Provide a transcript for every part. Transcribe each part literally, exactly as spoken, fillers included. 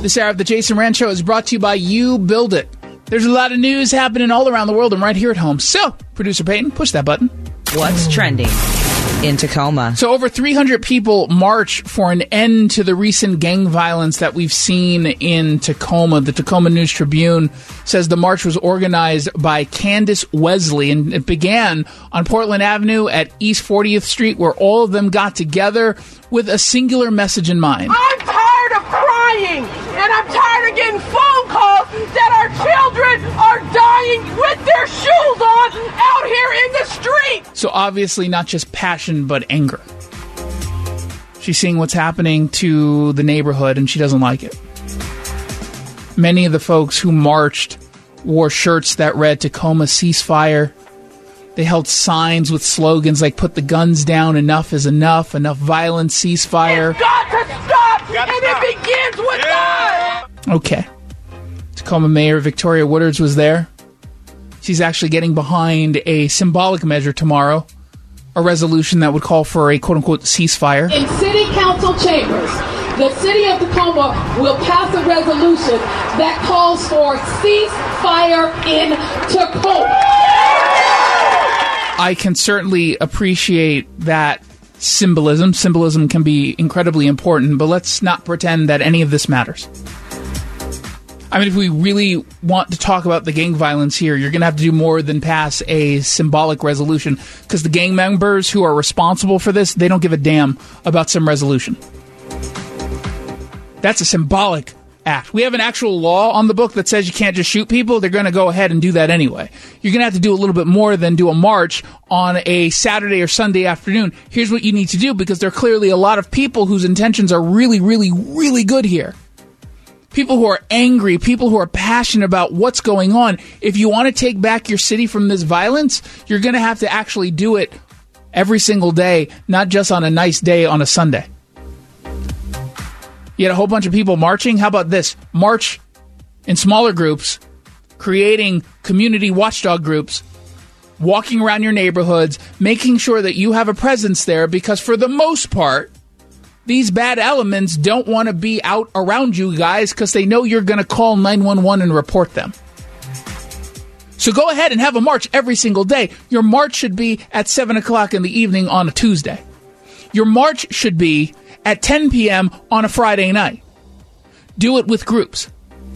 This hour of the Jason Rand Show is brought to you by You Build It. There's a lot of news happening all around the world and right here at home. So, Producer Peyton, push that button. What's trending in Tacoma? So over three hundred people march for an end to the recent gang violence that we've seen in Tacoma. The Tacoma News Tribune says the march was organized by Candace Wesley, and it began on Portland Avenue at East fortieth Street, where all of them got together with a singular message in mind. I'm tired of crying, and I'm tired of getting phone calls that our children are dying with their shoes on out here in the street. So obviously not just passion, but anger. She's seeing what's happening to the neighborhood, and she doesn't like it. Many of the folks who marched wore shirts that read Tacoma Ceasefire. They held signs with slogans like "Put the guns down, enough is enough, enough violence, ceasefire." It's got to stop, and it begins with yeah. us. Okay. Tacoma Mayor Victoria Woodard was there. She's actually getting behind a symbolic measure tomorrow, a resolution that would call for a quote-unquote ceasefire. In city council chambers, the city of Tacoma will pass a resolution that calls for ceasefire in Tacoma. I can certainly appreciate that symbolism. Symbolism can be incredibly important, but let's not pretend that any of this matters. I mean, if we really want to talk about the gang violence here, you're going to have to do more than pass a symbolic resolution, because the gang members who are responsible for this, they don't give a damn about some resolution. That's a symbolic act. We have an actual law on the book that says you can't just shoot people. They're going to go ahead and do that anyway. You're going to have to do a little bit more than do a march on a Saturday or Sunday afternoon. Here's what you need to do, because there are clearly a lot of people whose intentions are really, really, really good here. People who are angry, people who are passionate about what's going on. If you want to take back your city from this violence, you're going to have to actually do it every single day, not just on a nice day on a Sunday. You had a whole bunch of people marching. How about this? March in smaller groups, creating community watchdog groups, walking around your neighborhoods, making sure that you have a presence there, because for the most part, these bad elements don't want to be out around you guys because they know you're going to call nine one one and report them. So go ahead and have a march every single day. Your march should be at seven o'clock in the evening on a Tuesday. Your march should be at ten p.m. on a Friday night. Do it with groups.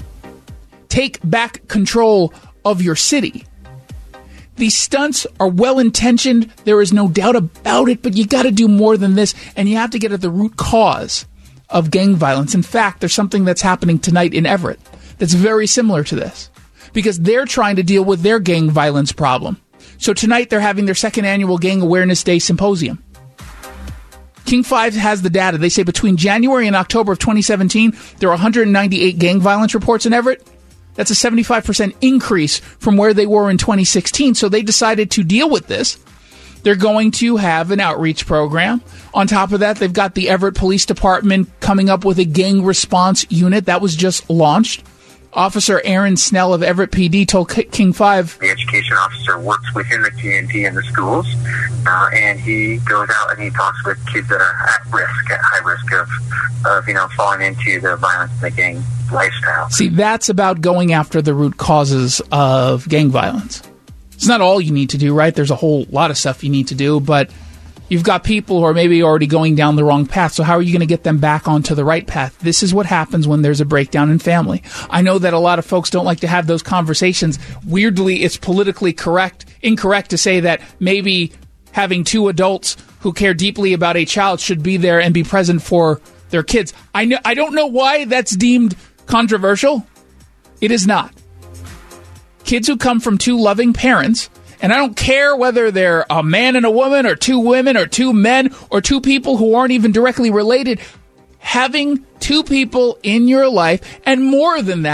Take back control of your city. These stunts are well-intentioned. There is no doubt about it, but you got to do more than this, and you have to get at the root cause of gang violence. In fact, there's something that's happening tonight in Everett that's very similar to this, because they're trying to deal with their gang violence problem. So tonight they're having their second annual Gang Awareness Day Symposium. King five has the data. They say between January and October of twenty seventeen, there are one hundred ninety-eight gang violence reports in Everett. That's a seventy-five percent increase from where they were in twenty sixteen. So they decided to deal with this. They're going to have an outreach program. On top of that, they've got the Everett Police Department coming up with a gang response unit that was just launched. Officer Aaron Snell of Everett P D told King five, the education officer works within the T N T and the schools, uh, and he goes out and he talks with kids that are at risk, at high risk of, of you know, falling into the violence and the gang lifestyle. See, that's about going after the root causes of gang violence. It's not all you need to do, right? There's a whole lot of stuff you need to do, but you've got people who are maybe already going down the wrong path, so how are you going to get them back onto the right path? This is what happens when there's a breakdown in family. I know that a lot of folks don't like to have those conversations. Weirdly, it's politically correct, incorrect to say that maybe having two adults who care deeply about a child should be there and be present for their kids. I know, I don't know why that's deemed controversial. It is not. Kids who come from two loving parents, and I don't care whether they're a man and a woman, or two women, or two men, or two people who aren't even directly related, having two people in your life, and more than that,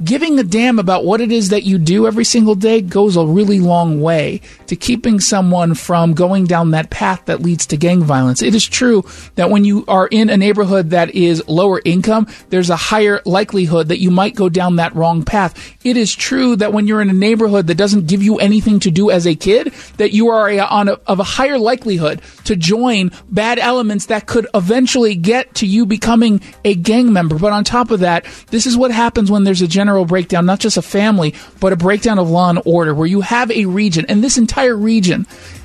giving a damn about what it is that you do every single day goes a really long way to keeping someone from going down that path that leads to gang violence. It is true that when you are in a neighborhood that is lower income, there's a higher likelihood that you might go down that wrong path. It is true that when you're in a neighborhood that doesn't give you anything to do as a kid, that you are a, on a, of a higher likelihood to join bad elements that could eventually get to you becoming a gang member. But on top of that, this is what happens when there's a general breakdown, not just a family, but a breakdown of law and order, where you have a region, and this entire region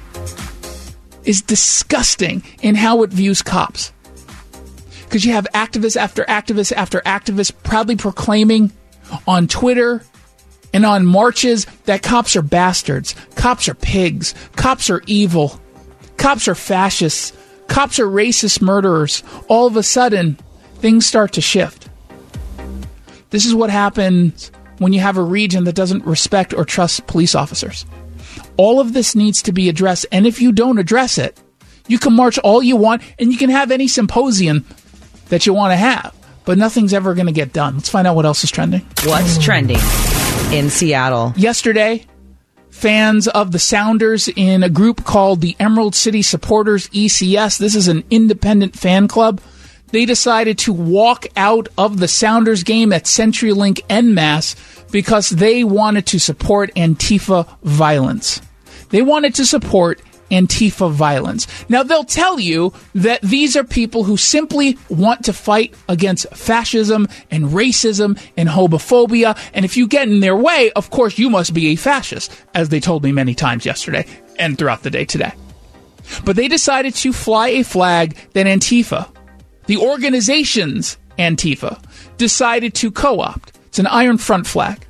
is disgusting in how it views cops. Because you have activists after activists after activists proudly proclaiming on Twitter and on marches that cops are bastards, cops are pigs, cops are evil, cops are fascists, cops are racist murderers. All of a sudden, things start to shift. This is what happens when you have a region that doesn't respect or trust police officers. All of this needs to be addressed, and if you don't address it, you can march all you want, and you can have any symposium that you want to have, but nothing's ever going to get done. Let's find out what else is trending. What's trending in Seattle? Yesterday, fans of the Sounders in a group called the Emerald City Supporters, E C S, this is an independent fan club, they decided to walk out of the Sounders game at CenturyLink en masse because they wanted to support Antifa violence. They wanted to support Antifa violence. Now, they'll tell you that these are people who simply want to fight against fascism and racism and homophobia, and if you get in their way, of course, you must be a fascist, as they told me many times yesterday and throughout the day today. But they decided to fly a flag that Antifa, the organization's Antifa, decided to co-opt. It's an Iron Front flag.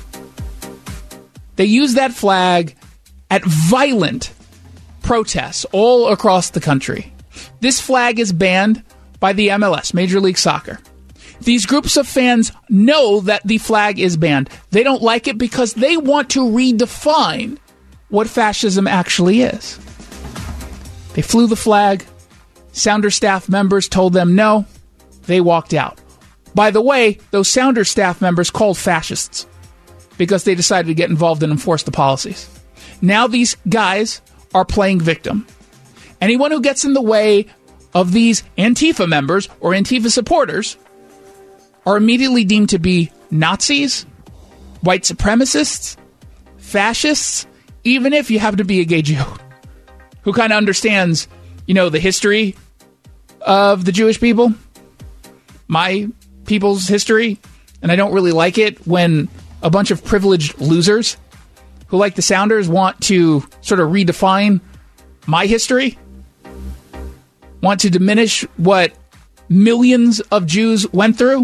They use that flag at violent protests all across the country. This flag is banned by the M L S, Major League Soccer. These groups of fans know that the flag is banned. They don't like it because they want to redefine what fascism actually is. They flew the flag. Sounder staff members told them no. They walked out. By the way, those Sounder staff members called fascists because they decided to get involved and enforce the policies. Now these guys are playing victim. Anyone who gets in the way of these Antifa members or Antifa supporters are immediately deemed to be Nazis, white supremacists, fascists, even if you happen to be a gay Jew who kind of understands, you know, the history of the Jewish people, my people's history, and I don't really like it when a bunch of privileged losers who like the Sounders want to sort of redefine my history, want to diminish what millions of Jews went through.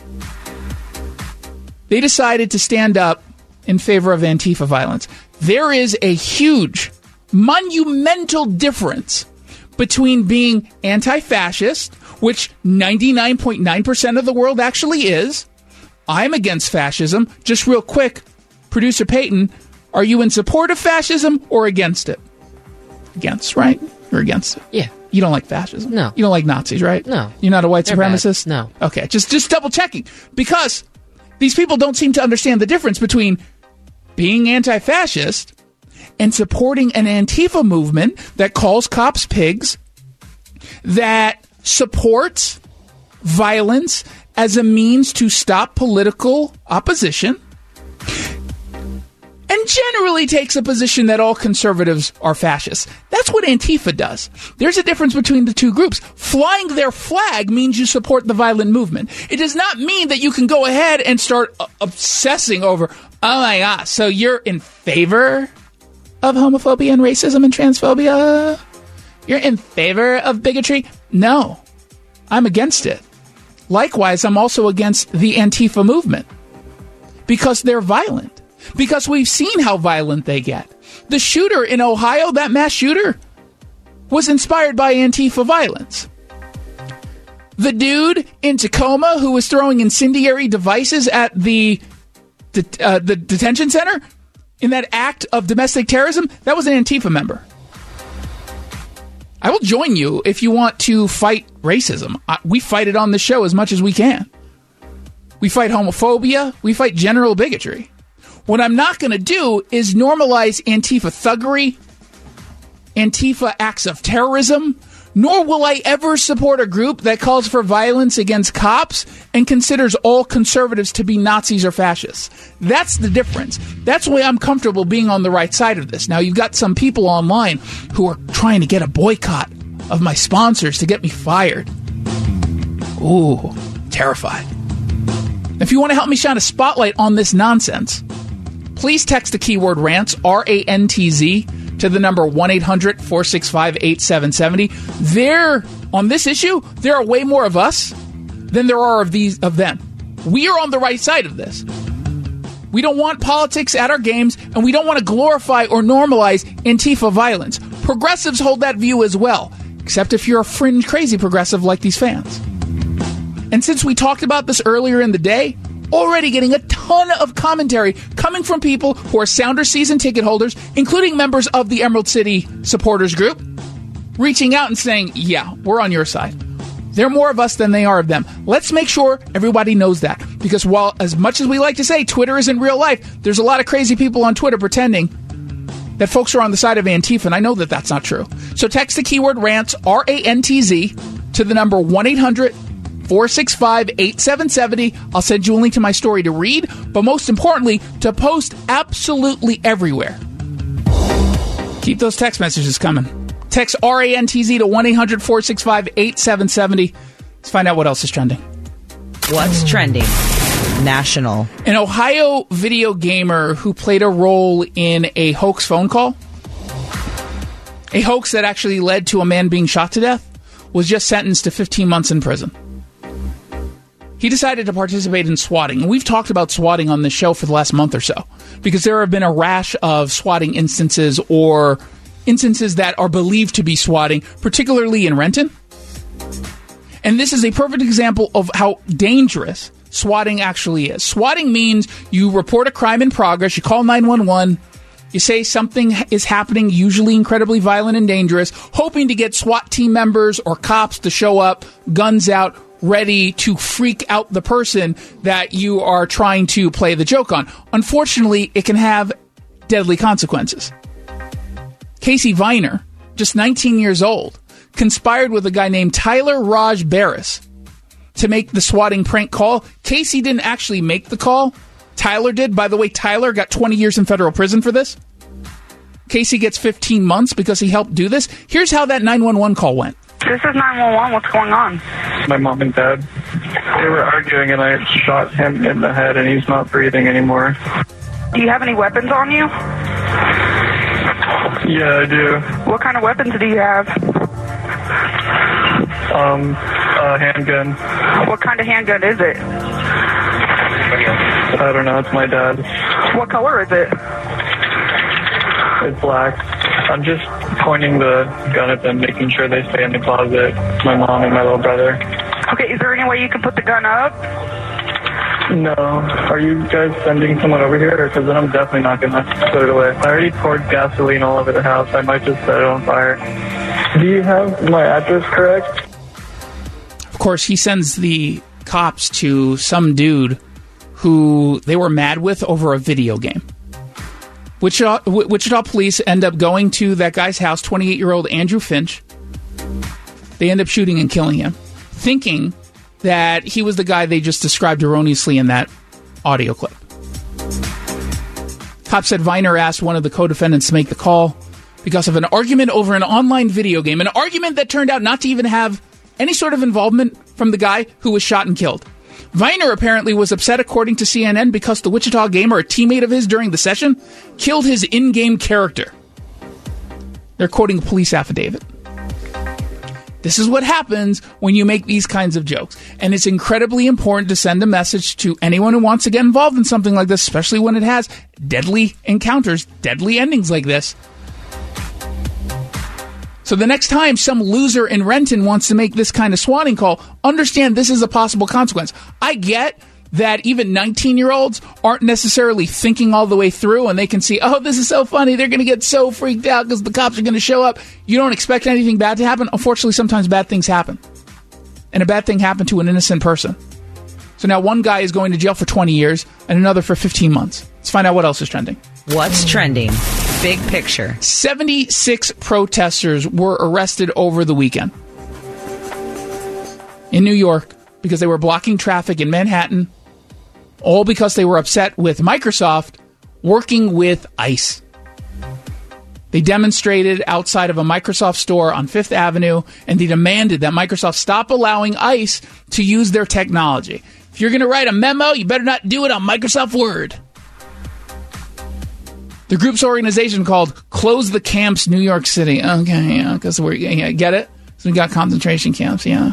They decided to stand up in favor of Antifa violence. There is a huge, monumental difference between being anti-fascist, which ninety-nine point nine percent of the world actually is. I'm against fascism. Just real quick, producer Peyton, are you in support of fascism or against it? Against, right? You're against it. Yeah. You don't like fascism? No. You don't like Nazis, right? No. You're not a white They're supremacist? bad. No. Okay, just just double checking. Because these people don't seem to understand the difference between being anti-fascist and supporting an Antifa movement that calls cops pigs, that supports violence as a means to stop political opposition, and generally takes a position that all conservatives are fascists. That's what Antifa does. There's a difference between the two groups. Flying their flag means you support the violent movement. It does not mean that you can go ahead and start uh, obsessing over, oh my God, so you're in favor of homophobia and racism and transphobia? You're in favor of bigotry? No, I'm against it. Likewise, I'm also against the Antifa movement because they're violent. Because we've seen how violent they get. The shooter in Ohio, that mass shooter, was inspired by Antifa violence. The dude in Tacoma who was throwing incendiary devices at the det- uh, the detention center in that act of domestic terrorism, that was an Antifa member. I will join you if you want to fight racism. I, we fight it on the show as much as we can. We fight homophobia. We fight general bigotry. What I'm not going to do is normalize Antifa thuggery, Antifa acts of terrorism, nor will I ever support a group that calls for violence against cops and considers all conservatives to be Nazis or fascists. That's the difference. That's why I'm comfortable being on the right side of this. Now, you've got some people online who are trying to get a boycott of my sponsors to get me fired. Ooh, terrified. If you want to help me shine a spotlight on this nonsense, please text the keyword rants, R A N T Z, to the number one eight hundred four six five eight seven seven zero. There, on this issue, there are way more of us than there are of these of them. We are on the right side of this. We don't want politics at our games, and we don't want to glorify or normalize Antifa violence. Progressives hold that view as well, except if you're a fringe crazy progressive like these fans. And since we talked about this earlier in the day, already getting a ton of commentary coming from people who are Sounders season ticket holders, including members of the Emerald City supporters group, reaching out and saying, yeah, we're on your side. There are more of us than they are of them. Let's make sure everybody knows that. Because while as much as we like to say Twitter isn't real life, there's a lot of crazy people on Twitter pretending that folks are on the side of Antifa, and I know that that's not true. So text the keyword rants, R A N T Z, to the number one eight hundred four six five eight seven seven zero. I'll send you a link to my story to read, but most importantly, to post absolutely everywhere. Keep those text messages coming. Text R A N T Z to one eight hundred four six five eight seven seven zero. Let's find out what else is trending. What's trending? National. An Ohio video gamer who played a role in a hoax phone call, a hoax that actually led to a man being shot to death, was just sentenced to fifteen months in prison. He decided to participate in swatting. And we've talked about swatting on this show for the last month or so, because there have been a rash of swatting instances or instances that are believed to be swatting, particularly in Renton. And this is a perfect example of how dangerous swatting actually is. Swatting means you report a crime in progress, you call nine one one, you say something is happening, usually incredibly violent and dangerous, hoping to get SWAT team members or cops to show up, guns out, ready to freak out the person that you are trying to play the joke on. Unfortunately, it can have deadly consequences. Casey Viner, just nineteen years old, conspired with a guy named Tyler Raj Barris to make the swatting prank call. Casey didn't actually make the call. Tyler did. By the way, Tyler got twenty years in federal prison for this. Casey gets fifteen months because he helped do this. Here's how that nine one one call went. This is nine one one. What's going on? My mom and dad, they were arguing and I shot him in the head and he's not breathing anymore. Do you have any weapons on you? Yeah, I do. What kind of weapons do you have? Um, a handgun. What kind of handgun is it? I don't know, it's my dad's. What color is it? It's black. I'm just pointing the gun at them, making sure they stay in the closet. My mom and my little brother. Okay, is there any way you can put the gun up? No. Are you guys sending someone over here? Because then I'm definitely not going to put it away. I already poured gasoline all over the house. I might just set it on fire. Do you have my address correct? Of course, he sends the cops to some dude who they were mad with over a video game. Wichita, Wichita police end up going to that guy's house, twenty-eight-year-old Andrew Finch. They end up shooting and killing him, thinking that he was the guy they just described erroneously in that audio clip. Cops said Viner asked one of the co-defendants to make the call because of an argument over an online video game, an argument that turned out not to even have any sort of involvement from the guy who was shot and killed. Viner apparently was upset, according to C N N, because the Wichita gamer, a teammate of his during the session, killed his in-game character. They're quoting a police affidavit. This is what happens when you make these kinds of jokes. And it's incredibly important to send a message to anyone who wants to get involved in something like this, especially when it has deadly encounters, deadly endings like this. So the next time some loser in Renton wants to make this kind of swatting call, understand this is a possible consequence. I get that even nineteen-year-olds aren't necessarily thinking all the way through, and they can see, oh, this is so funny, they're going to get so freaked out because the cops are going to show up. You don't expect anything bad to happen. Unfortunately, sometimes bad things happen. And a bad thing happened to an innocent person. So So now one guy is going to jail for twenty years and another for fifteen months. Let's find out what else is trending. What's trending? Big picture. seventy-six protesters were arrested over the weekend in New York because they were blocking traffic in Manhattan, all because they were upset with Microsoft working with ICE. They demonstrated outside of a Microsoft store on Fifth Avenue, and they demanded that Microsoft stop allowing ICE to use their technology. If you're going to write a memo, you better not do it on Microsoft Word. The group's organization called Close the Camps New York City. Okay, yeah, because we're, yeah, get it? So we got concentration camps, yeah.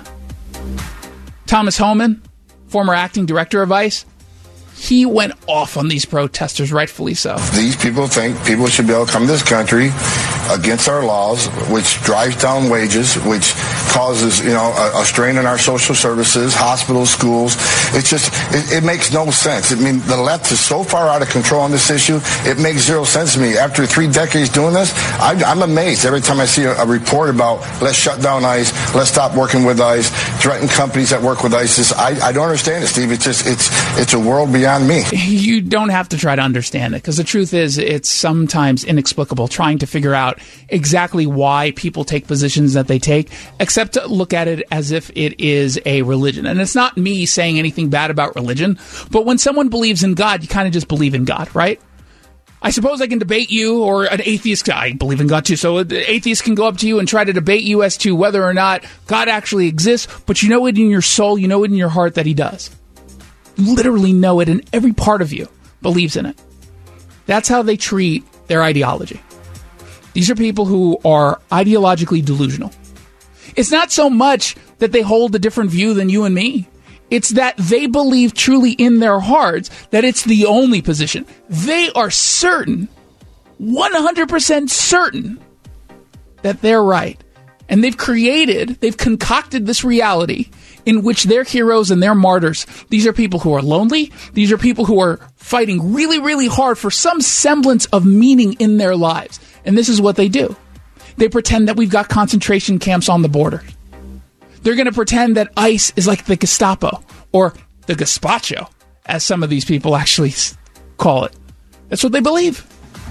Thomas Homan, former acting director of ICE, he went off on these protesters, rightfully so. These people think people should be able to come to this country against our laws, which drives down wages, which causes, you know, a, a strain on our social services, hospitals, schools. It's just, it, it makes no sense. I mean, the left is so far out of control on this issue, it makes zero sense to me. After three decades doing this, I, I'm amazed every time I see a, a report about let's shut down ICE, let's stop working with ICE, threaten companies that work with ISIS. I, I don't understand it, Steve. It's just, it's, it's a world beyond me. You don't have to try to understand it, because the truth is it's sometimes inexplicable trying to figure out exactly why people take positions that they take, except to look at it as if it is a religion. And it's not me saying anything bad about religion, but when someone believes in God, you kind of just believe in God, right? I suppose I can debate you, or an atheist, I believe in God too, so an atheist can go up to you and try to debate you as to whether or not God actually exists, but you know it in your soul, you know it in your heart that he does. You literally know it, and every part of you believes in it. That's how they treat their ideology. These are people who are ideologically delusional. It's not so much that they hold a different view than you and me. It's that they believe truly in their hearts that it's the only position. They are certain, one hundred percent certain, that they're right. And they've created, they've concocted this reality in which their heroes and their martyrs, these are people who are lonely. These are people who are fighting really, really hard for some semblance of meaning in their lives. And this is what they do. They pretend that we've got concentration camps on the border. They're going to pretend that ICE is like the Gestapo, or the Gazpacho, as some of these people actually call it. That's what they believe.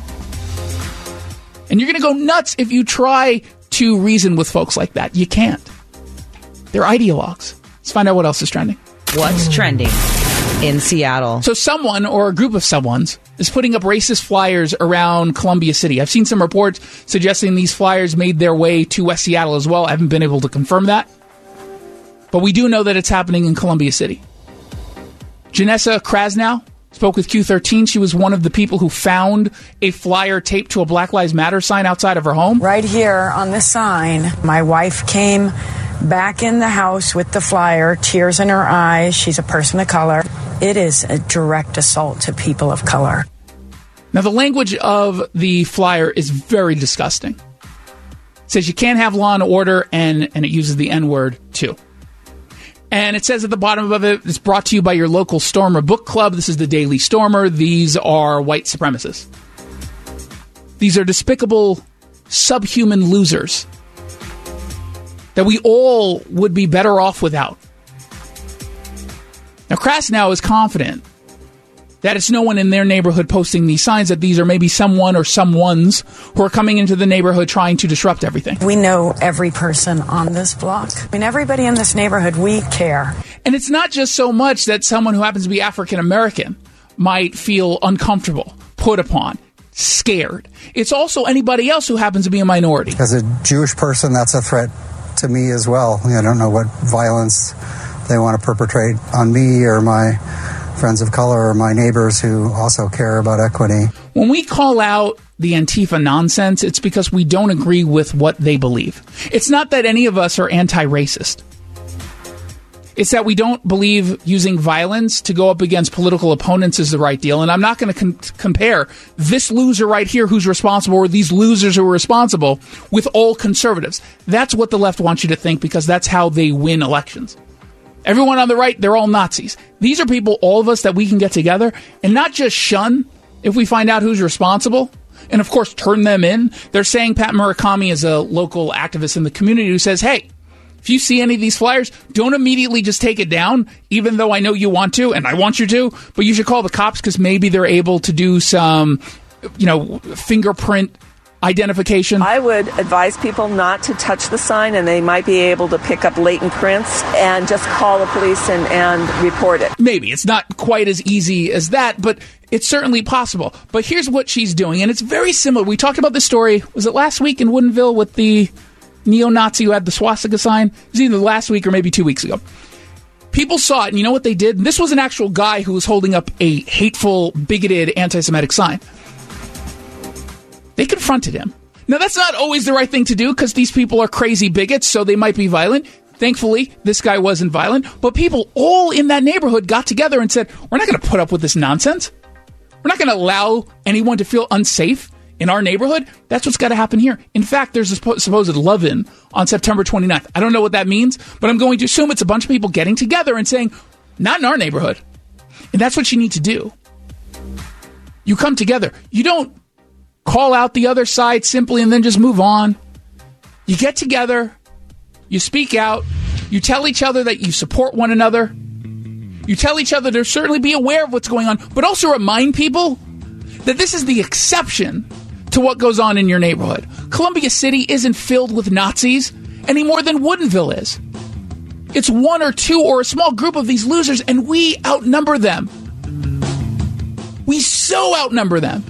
And you're going to go nuts if you try to reason with folks like that. You can't. They're ideologues. Let's find out what else is trending. What's trending in Seattle? So someone, or a group of someones, is putting up racist flyers around Columbia City. I've seen some reports suggesting these flyers made their way to West Seattle as well. I haven't been able to confirm that. But we do know that it's happening in Columbia City. Janessa Krasnow spoke with Q thirteen. She was one of the people who found a flyer taped to a Black Lives Matter sign outside of her home. Right here on the sign, my wife came back in the house with the flyer, tears in her eyes. She's a person of color. It is a direct assault to people of color. Now, the language of the flyer is very disgusting. It says you can't have law and order, and, and it uses the N-word, too. And it says at the bottom of it, it's brought to you by your local Stormer book club. This is the Daily Stormer. These are white supremacists. These are despicable, subhuman losers that we all would be better off without. Now, Krasnow is confident that it's no one in their neighborhood posting these signs, that these are maybe someone or someones who are coming into the neighborhood trying to disrupt everything. We know every person on this block. I mean, everybody in this neighborhood, we care. And it's not just so much that someone who happens to be African American might feel uncomfortable, put upon, scared. It's also anybody else who happens to be a minority. As a Jewish person, that's a threat to me as well. I don't know what violence they want to perpetrate on me or my friends of color or my neighbors who also care about equity. When we call out the Antifa nonsense, it's because we don't agree with what they believe. It's not that any of us are anti-racist. It's that we don't believe using violence to go up against political opponents is the right deal. And I'm not going to com- compare this loser right here who's responsible or these losers who are responsible with all conservatives. That's what the left wants you to think, because that's how they win elections. Everyone on the right, they're all Nazis. These are people, all of us, that we can get together and not just shun if we find out who's responsible, and of course turn them in. They're saying Pat Murakami is a local activist in the community who says, hey, If you see any of these flyers, don't immediately just take it down, even though I know you want to, and I want you to, but you should call the cops because maybe they're able to do some, you know, fingerprint identification. I would advise people not to touch the sign, and they might be able to pick up latent prints and just call the police and, and report it. Maybe. It's not quite as easy as that, but it's certainly possible. But here's what she's doing, and it's very similar. We talked about this story, was it last week in Woodinville with the neo-Nazi who had the swastika sign? It was either last week or maybe two weeks ago. People saw it, and you know what they did? This was an actual guy who was holding up a hateful, bigoted, anti-Semitic sign. They confronted him. Now, that's not always the right thing to do because these people are crazy bigots, so they might be violent. Thankfully, this guy wasn't violent. But people all in that neighborhood got together and said, we're not going to put up with this nonsense. We're not going to allow anyone to feel unsafe in our neighborhood. That's what's got to happen here. In fact, there's a supposed love-in on September twenty-ninth. I don't know what that means, but I'm going to assume it's a bunch of people getting together and saying, not in our neighborhood. And that's what you need to do. You come together. You don't call out the other side simply and then just move on. You get together, you speak out, you tell each other that you support one another, you tell each other to certainly be aware of what's going on, but also remind people that this is the exception to what goes on in your neighborhood. Columbia City isn't filled with Nazis any more than Woodinville is. It's one or two or a small group of these losers, and we outnumber them. We so outnumber them.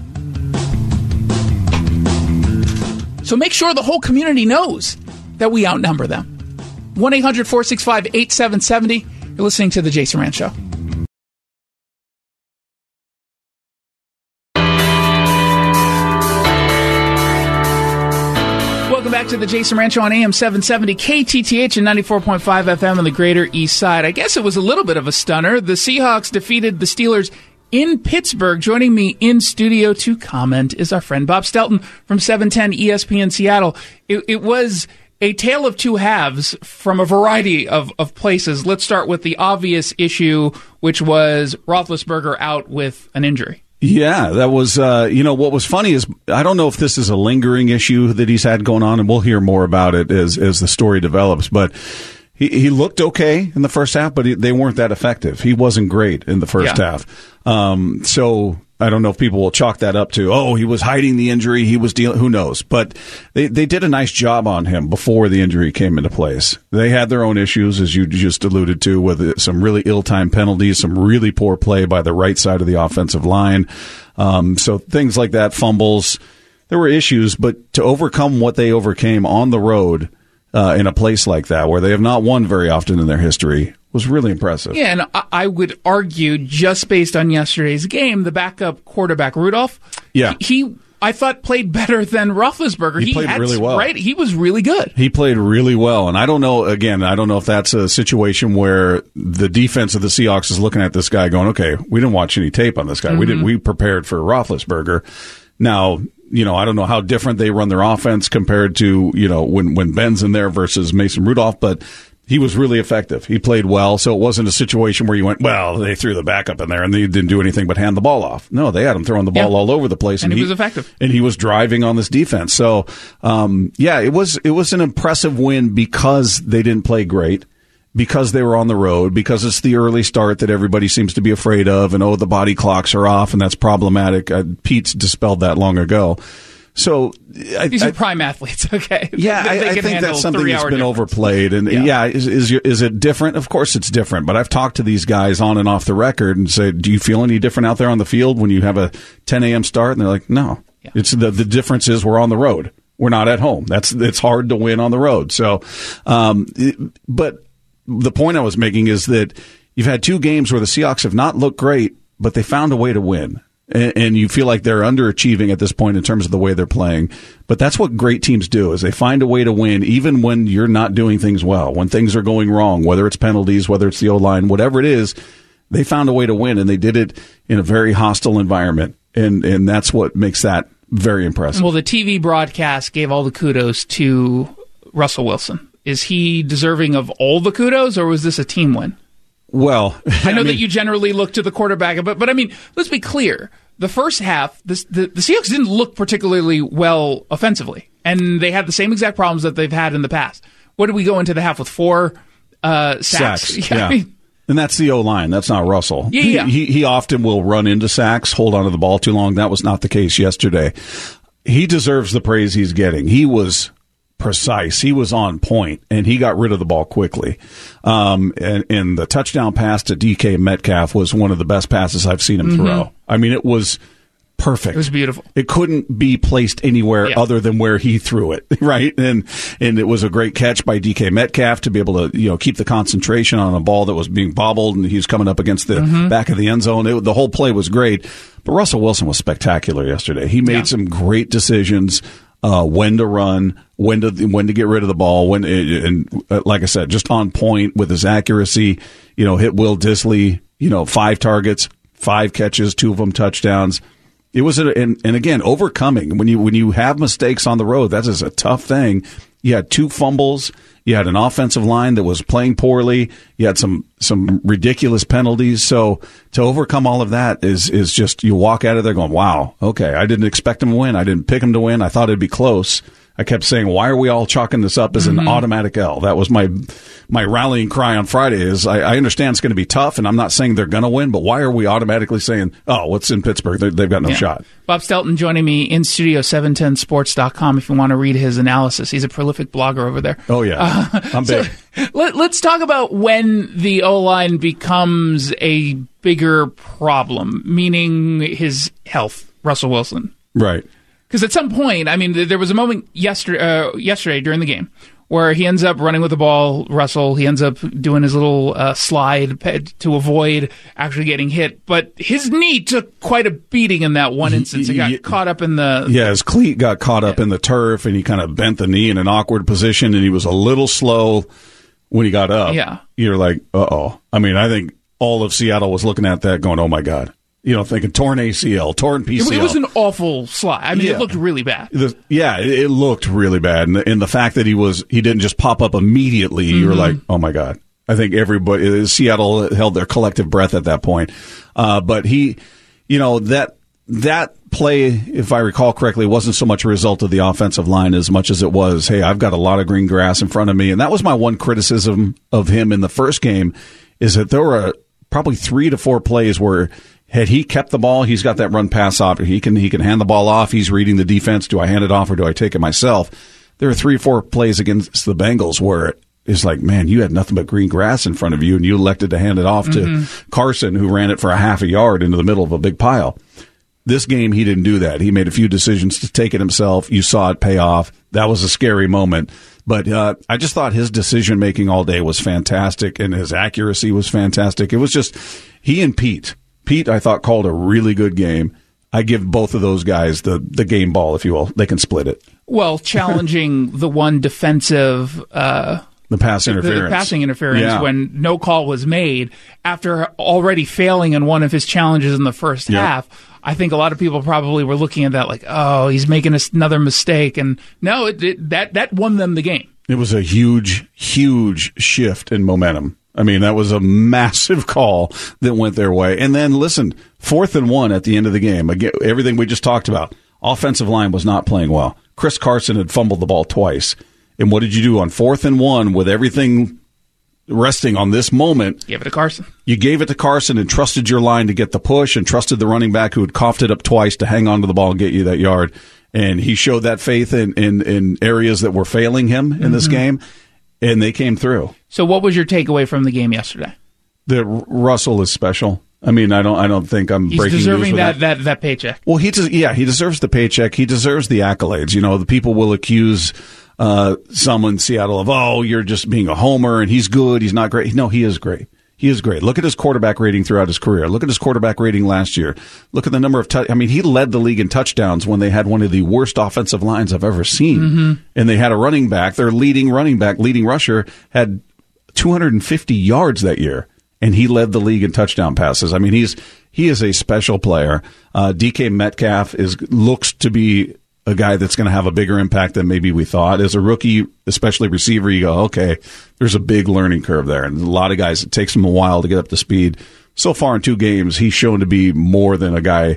So make sure the whole community knows that we outnumber them. one eight hundred four six five eight seven seven zero. You're listening to The Jason Rand Show. Welcome back to The Jason Rand Show on A M seven seventy K T T H and ninety-four point five F M on the greater East Side. I guess it was a little bit of a stunner. The Seahawks defeated the Steelers in Pittsburgh. Joining me in studio to comment is our friend Bob Stelton from seven ten E S P N Seattle. It, it was a tale of two halves from a variety of, of places. Let's start with the obvious issue, which was Roethlisberger out with an injury. Yeah, that was, uh, you know, what was funny is I don't know if this is a lingering issue that he's had going on, and we'll hear more about it as, as the story develops, but He, he looked okay in the first half, but he, they weren't that effective. He wasn't great in the first yeah. half. Um, so I don't know if people will chalk that up to, oh, he was hiding the injury. He was dealing, who knows? But they, they did a nice job on him before the injury came into place. They had their own issues, as you just alluded to, with some really ill-timed penalties, some really poor play by the right side of the offensive line. Um, so things like that, fumbles, there were issues, but to overcome what they overcame on the road, Uh, in a place like that, where they have not won very often in their history, was really impressive. Yeah, and I, I would argue, just based on yesterday's game, the backup quarterback, Rudolph, yeah. he, he I thought, played better than Roethlisberger. He, he played had, really well. Right? He was really good. He played really well, and I don't know, again, I don't know if that's a situation where the defense of the Seahawks is looking at this guy going, okay, we didn't watch any tape on this guy. Mm-hmm. We didn't. We prepared for Roethlisberger. Now, you know, I don't know how different they run their offense compared to, you know, when, when Ben's in there versus Mason Rudolph, but he was really effective. He played well, so it wasn't a situation where you went, well, they threw the backup in there and they didn't do anything but hand the ball off. No, they had him throwing the ball yeah. all over the place. And, and he was effective. And he was driving on this defense. So, um, yeah, it was it was an impressive win because they didn't play great, because they were on the road, because it's the early start that everybody seems to be afraid of, and, oh, the body clocks are off, and that's problematic. Uh, Pete's dispelled that long ago. So I, These are I, prime athletes, okay? Yeah, they, they I, I think that's something that's been difference. overplayed. And, yeah, yeah is, is is it different? Of course it's different, but I've talked to these guys on and off the record and said, do you feel any different out there on the field when you have a ten a.m. start? And they're like, no. Yeah. It's the, the difference is we're on the road. We're not at home. That's It's hard to win on the road. So, um, it, but the point I was making is that you've had two games where the Seahawks have not looked great, but they found a way to win. And, and you feel like they're underachieving at this point in terms of the way they're playing. But that's what great teams do, is they find a way to win even when you're not doing things well, when things are going wrong, whether it's penalties, whether it's the O-line, whatever it is, they found a way to win, and they did it in a very hostile environment. And, and that's what makes that very impressive. Well, the T V broadcast gave all the kudos to Russell Wilson. Is he deserving of all the kudos, or was this a team win? Well, I know I mean, that you generally look to the quarterback, but but I mean, let's be clear. The first half, this, the, the Seahawks didn't look particularly well offensively, and they had the same exact problems that they've had in the past. what did we go into the half with? Four uh, sacks? Sacks, yeah. yeah. I mean, And that's the O-line. That's not Russell. Yeah, he, yeah. He, he often will run into sacks, hold onto the ball too long. That was not the case yesterday. He deserves the praise he's getting. He was precise. He was on point, and he got rid of the ball quickly. Um, and, and the touchdown pass to D K Metcalf was one of the best passes I've seen him Mm-hmm. throw. I mean, it was perfect. It was beautiful. It couldn't be placed anywhere Yeah. other than where he threw it, right? And and it was a great catch by D K Metcalf to be able to, you know, keep the concentration on a ball that was being bobbled, and he was coming up against the Mm-hmm. back of the end zone. It, the whole play was great. But Russell Wilson was spectacular yesterday. He made Yeah. some great decisions. Uh, when to run, when to when to get rid of the ball, when and uh, like I said, just on point with his accuracy. You know, hit Will Dissly. You know, five targets, five catches, two of them touchdowns. It was a, and, and again, overcoming when you when you have mistakes on the road. That is a tough thing. You had two fumbles. You had an offensive line that was playing poorly. You had some some ridiculous penalties. So to overcome all of that is is just, you walk out of there going, wow, okay, I didn't expect him to win. I didn't pick him to win. I thought it'd be close. I kept saying, why are we all chalking this up as an Mm-hmm. automatic L? That was my my rallying cry on Friday. Is I, I understand it's going to be tough, and I'm not saying they're going to win, but why are we automatically saying, oh, what's in Pittsburgh? They, they've got no Yeah. shot. Bob Stelton joining me in studio, seven ten sports dot com if you want to read his analysis. He's a prolific blogger over there. Oh, yeah. I'm big. So, let, let's talk about when the O-line becomes a bigger problem, meaning his health, Russell Wilson. Right. Because at some point, I mean, there was a moment yesterday, uh, yesterday during the game where he ends up running with the ball, Russell. He ends up doing his little uh, slide to avoid actually getting hit. But his knee took quite a beating in that one instance. It got Yeah. caught up in the... Yeah, his cleat got caught up in the turf, and he kind of bent the knee in an awkward position, and he was a little slow when he got up. Yeah. You're like, uh-oh. I mean, I think all of Seattle was looking at that going, oh, my God. You know, thinking torn A C L, torn P C L. It was an awful slide. I mean, Yeah. it looked really bad. The, yeah, it, it looked really bad, and the, and the fact that he was he didn't just pop up immediately, you were Mhm. like, oh my God. I think everybody, Seattle held their collective breath at that point. Uh, but he, you know, that that play, if I recall correctly, wasn't so much a result of the offensive line as much as it was, hey, I've got a lot of green grass in front of me, and that was my one criticism of him in the first game, is that there were probably three to four plays where, had he kept the ball, he's got that run pass option. He can he can hand the ball off. He's reading the defense. Do I hand it off or do I take it myself? There are three or four plays against the Bengals where it's like, man, you had nothing but green grass in front of you, and you elected to hand it off Mhm. to Carson, who ran it for a half a yard into the middle of a big pile. This game, he didn't do that. He made a few decisions to take it himself. You saw it pay off. That was a scary moment. But uh, I just thought his decision making all day was fantastic, and his accuracy was fantastic. It was just he and Pete. Pete, I thought, called a really good game. I give both of those guys the, the game ball, if you will. They can split it. Well, challenging the one defensive... Uh, The pass the- interference. The, passing interference Yeah. when no call was made after already failing in one of his challenges in the first Yeah. half. I think a lot of people probably were looking at that like, oh, he's making us another mistake. And no, it, it, that, that won them the game. It was a huge, huge shift in momentum. I mean, that was a massive call that went their way. And then, listen, fourth and one at the end of the game. Again, everything we just talked about. Offensive line was not playing well. Chris Carson had fumbled the ball twice. And what did you do on fourth and one with everything resting on this moment? Give it to Carson. You gave it to Carson and trusted your line to get the push and trusted the running back who had coughed it up twice to hang on to the ball and get you that yard. And he showed that faith in, in, in areas that were failing him in mm-hmm. this game, and they came through. So what was your takeaway from the game yesterday? That Russell is special. I mean, I don't I don't think I'm He's breaking news deserving with that, that. that that paycheck. Well, he does, yeah, he deserves the paycheck. He deserves the accolades. You know, the people will accuse uh, someone in Seattle of, oh, you're just being a homer, and he's good, he's not great. No, he is great. He is great. Look at his quarterback rating throughout his career. Look at his quarterback rating last year. Look at the number of touch. I mean, he led the league in touchdowns when they had one of the worst offensive lines I've ever seen. Mm-hmm. And they had a running back, their leading running back, leading rusher, had two hundred fifty yards that year, and he led the league in touchdown passes. I mean, he's he is a special player. Uh, D K Metcalf is looks to be a guy that's going to have a bigger impact than maybe we thought. As a rookie, especially receiver, you go, okay, there's a big learning curve there. And a lot of guys, it takes them a while to get up to speed. So far in two games, he's shown to be more than a guy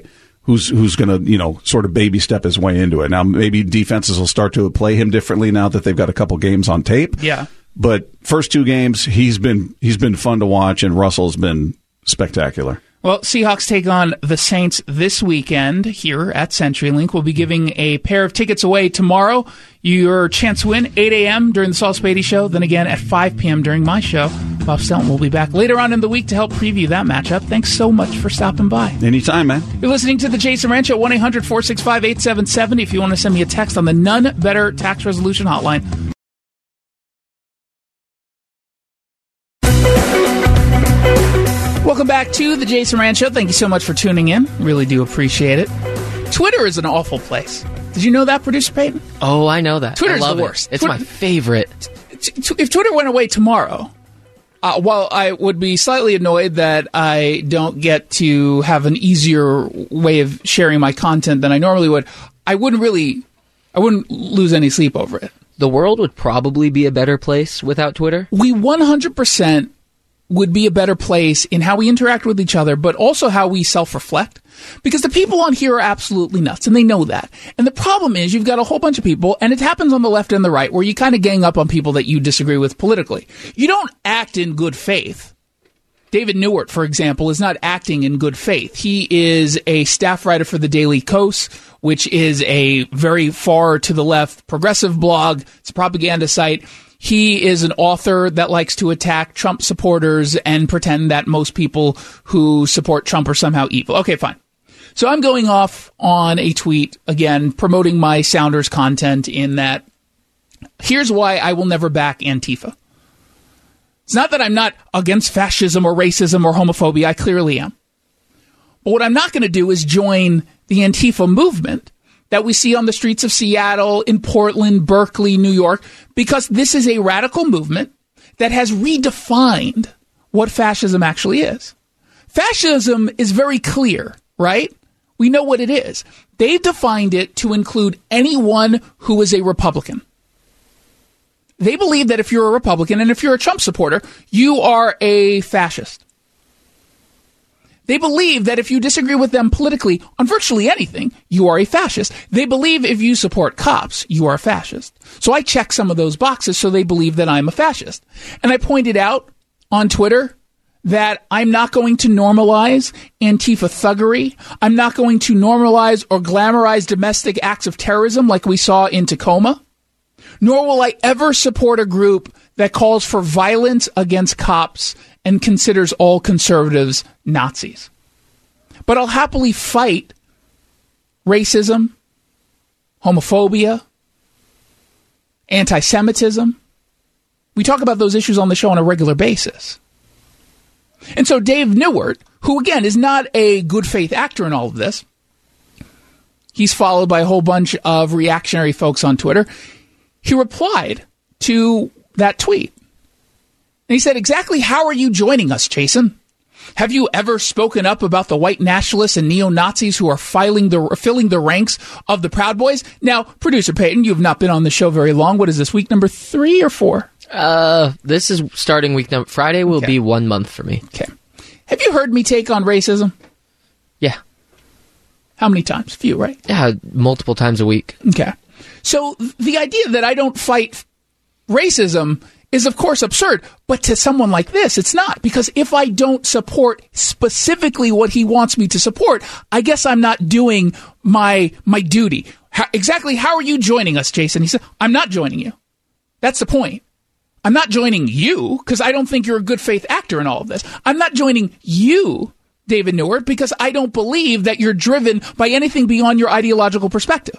who's who's going to, you know, sort of baby step his way into it. Now, maybe defenses will start to play him differently now that they've got a couple games on tape. Yeah. But first two games, he's been he's been fun to watch, and Russell's been spectacular. Well, Seahawks take on the Saints this weekend here at CenturyLink. We'll be giving a pair of tickets away tomorrow. Your chance to win, eight a.m. during the Saul Spady Show, then again at five p.m. during my show. Bob Stelton will be back later on in the week to help preview that matchup. Thanks so much for stopping by. Anytime, man. You're listening to The Jason Ranch at one eight hundred four six five eight seven seven zero if you want to send me a text on the None Better Tax Resolution Hotline. Welcome back to the Jason Rand Show. Thank you so much for tuning in. Really do appreciate it. Twitter is an awful place. Did you know that, Producer Peyton? Oh, I know that. Twitter's I love the worst. It. It's Twitter, my favorite. If Twitter went away tomorrow, uh, while I would be slightly annoyed that I don't get to have an easier way of sharing my content than I normally would, I wouldn't really, I wouldn't lose any sleep over it. The world would probably be a better place without Twitter. We one hundred percent would be a better place in how we interact with each other, but also how we self-reflect. Because the people on here are absolutely nuts, and they know that. And the problem is you've got a whole bunch of people, and it happens on the left and the right, where you kind of gang up on people that you disagree with politically. You don't act in good faith. David Newart, for example, is not acting in good faith. He is a staff writer for the Daily Kos, which is a very far to the left progressive blog. It's a propaganda site. He is an author that likes to attack Trump supporters and pretend that most people who support Trump are somehow evil. Okay, fine. So I'm going off on a tweet, again, promoting my Sounders content in that here's why I will never back Antifa. It's not that I'm not against fascism or racism or homophobia. I clearly am. But what I'm not going to do is join the Antifa movement that we see on the streets of Seattle, in Portland, Berkeley, New York, because this is a radical movement that has redefined what fascism actually is. Fascism is very clear, right? We know what it is. They've defined it to include anyone who is a Republican. They believe that if you're a Republican and if you're a Trump supporter, you are a fascist. They believe that if you disagree with them politically on virtually anything, you are a fascist. They believe if you support cops, you are a fascist. So I check some of those boxes so they believe that I'm a fascist. And I pointed out on Twitter that I'm not going to normalize Antifa thuggery. I'm not going to normalize or glamorize domestic acts of terrorism like we saw in Tacoma. Nor will I ever support a group that calls for violence against cops and considers all conservatives Nazis. But I'll happily fight racism, homophobia, anti-Semitism. We talk about those issues on the show on a regular basis. And so Dave Newart, who again is not a good faith actor in all of this, he's followed by a whole bunch of reactionary folks on Twitter. He replied to that tweet. And he said, exactly how are you joining us, Jason? Have you ever spoken up about the white nationalists and neo-Nazis who are filing the, filling the ranks of the Proud Boys? Now, Producer Peyton, you've not been on the show very long. What is this, week number three or four? Uh, this is starting week number... Friday will okay. be one month for me. Okay. Have you heard me take on racism? Yeah. How many times? A few, right? Yeah, multiple times a week. Okay. So the idea that I don't fight racism is, of course, absurd. But to someone like this, it's not. Because if I don't support specifically what he wants me to support, I guess I'm not doing my my duty. How, exactly how are you joining us, Jason? He said, I'm not joining you. That's the point. I'm not joining you because I don't think you're a good faith actor in all of this. I'm not joining you, David Newart, because I don't believe that you're driven by anything beyond your ideological perspective.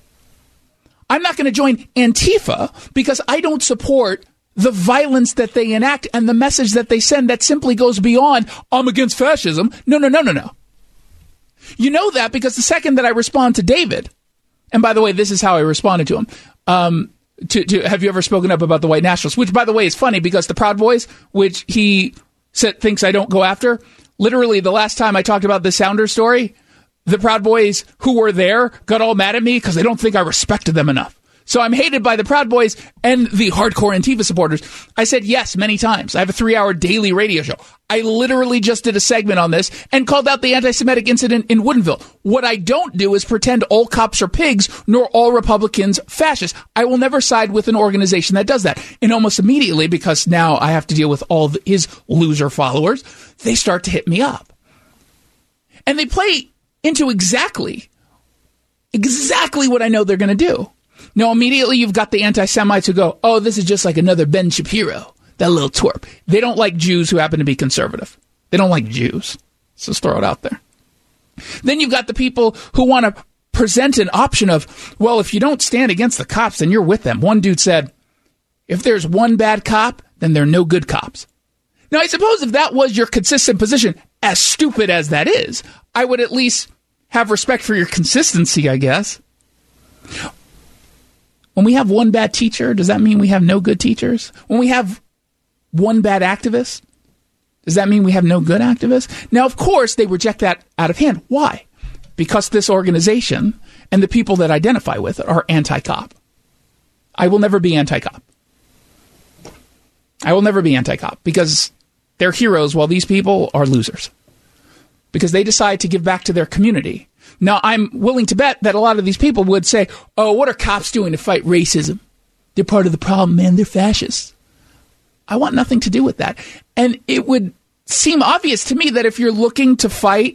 I'm not going to join Antifa because I don't support the violence that they enact and the message that they send that simply goes beyond, I'm against fascism. No, no, no, no, no. You know that because the second that I respond to David, and by the way, this is how I responded to him, um, to, to have you ever spoken up about the white nationalists, which, by the way, is funny because the Proud Boys, which he said, thinks I don't go after, literally the last time I talked about the Sounders story, the Proud Boys who were there got all mad at me because they don't think I respected them enough. So I'm hated by the Proud Boys and the hardcore Antifa supporters. I said yes many times. I have a three-hour daily radio show. I literally just did a segment on this and called out the anti-Semitic incident in Woodinville. What I don't do is pretend all cops are pigs, nor all Republicans fascists. I will never side with an organization that does that. And almost immediately, because now I have to deal with all of his loser followers, they start to hit me up. And they play into exactly, exactly what I know they're going to do. Now, immediately you've got the anti-Semites who go, oh, this is just like another Ben Shapiro, that little twerp. They don't like Jews who happen to be conservative. They don't like Jews. Let's just throw it out there. Then you've got the people who want to present an option of, well, if you don't stand against the cops, then you're with them. One dude said, if there's one bad cop, then there are no good cops. Now, I suppose if that was your consistent position, as stupid as that is, I would at least have respect for your consistency, I guess. When we have one bad teacher, does that mean we have no good teachers? When we have one bad activist, does that mean we have no good activists? Now, of course, they reject that out of hand. Why? Because this organization and the people that identify with it are anti-cop. I will never be anti-cop. I will never be anti-cop because they're heroes while these people are losers. Because they decide to give back to their community. Now, I'm willing to bet that a lot of these people would say, oh, what are cops doing to fight racism? They're part of the problem, man. They're fascists. I want nothing to do with that. And it would seem obvious to me that if you're looking to fight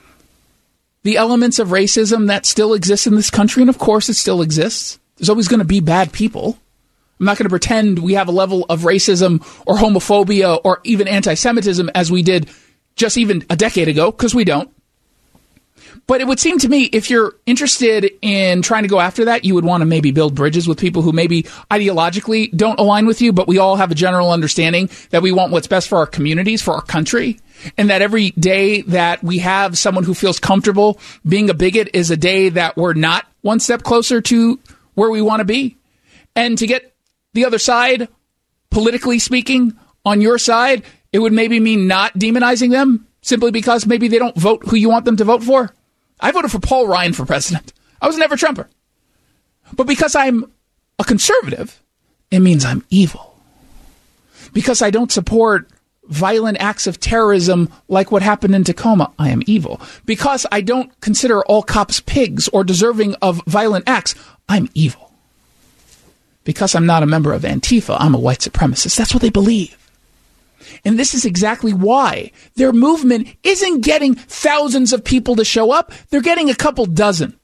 the elements of racism that still exist in this country, and of course it still exists, there's always going to be bad people. I'm not going to pretend we have a level of racism or homophobia or even anti-Semitism as we did just even a decade ago, because we don't. But it would seem to me, if you're interested in trying to go after that, you would want to maybe build bridges with people who maybe ideologically don't align with you, but we all have a general understanding that we want what's best for our communities, for our country, and that every day that we have someone who feels comfortable being a bigot is a day that we're not one step closer to where we want to be. And to get the other side, politically speaking, on your side, it would maybe mean not demonizing them simply because maybe they don't vote who you want them to vote for. I voted for Paul Ryan for president. I was never a Trumper. But because I'm a conservative, it means I'm evil. Because I don't support violent acts of terrorism like what happened in Tacoma, I am evil. Because I don't consider all cops pigs or deserving of violent acts, I'm evil. Because I'm not a member of Antifa, I'm a white supremacist. That's what they believe. And this is exactly why their movement isn't getting thousands of people to show up. They're getting a couple dozen.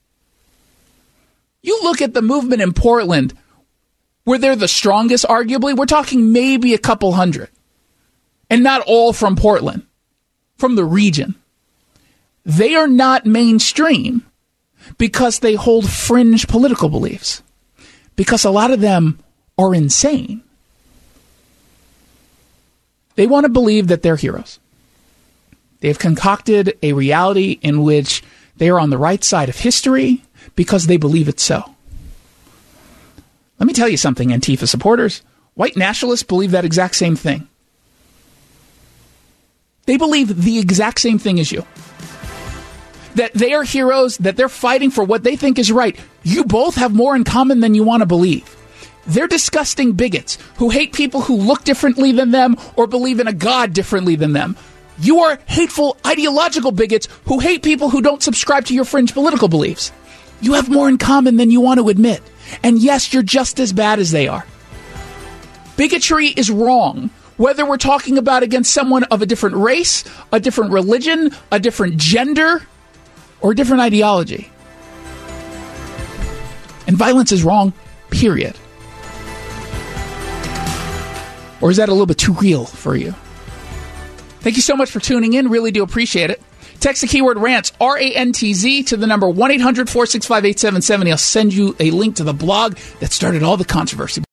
You look at the movement in Portland, where they're the strongest, arguably, we're talking maybe a couple hundred. And not all from Portland, from the region. They are not mainstream because they hold fringe political beliefs. Because a lot of them are insane. They want to believe that they're heroes. They've concocted a reality in which they are on the right side of history because they believe it so. Let me tell you something, Antifa supporters. White nationalists believe that exact same thing. They believe the exact same thing as you. That they are heroes, that they're fighting for what they think is right. You both have more in common than you want to believe. They're disgusting bigots who hate people who look differently than them or believe in a God differently than them. You are hateful, ideological bigots who hate people who don't subscribe to your fringe political beliefs. You have more in common than you want to admit. And yes, you're just as bad as they are. Bigotry is wrong, whether we're talking about against someone of a different race, a different religion, a different gender, or a different ideology. And violence is wrong, period. Or is that a little bit too real for you? Thank you so much for tuning in. Really do appreciate it. Text the keyword rants, R A N T Z, to the number one eight hundred four six five eight seven seven zero. I'll send you a link to the blog that started all the controversy.